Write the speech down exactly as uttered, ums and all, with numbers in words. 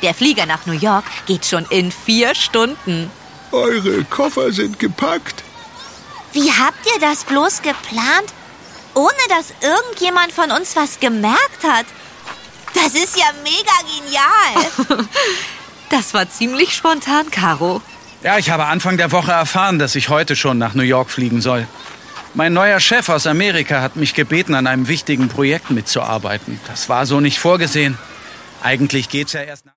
Der Flieger nach New York geht schon in vier Stunden. Eure Koffer sind gepackt. Wie habt ihr das bloß geplant, ohne dass irgendjemand von uns was gemerkt hat? Das ist ja mega genial. Das war ziemlich spontan, Caro. Ja, ich habe Anfang der Woche erfahren, dass ich heute schon nach New York fliegen soll. Mein neuer Chef aus Amerika hat mich gebeten, an einem wichtigen Projekt mitzuarbeiten. Das war so nicht vorgesehen. Eigentlich geht's ja erst nach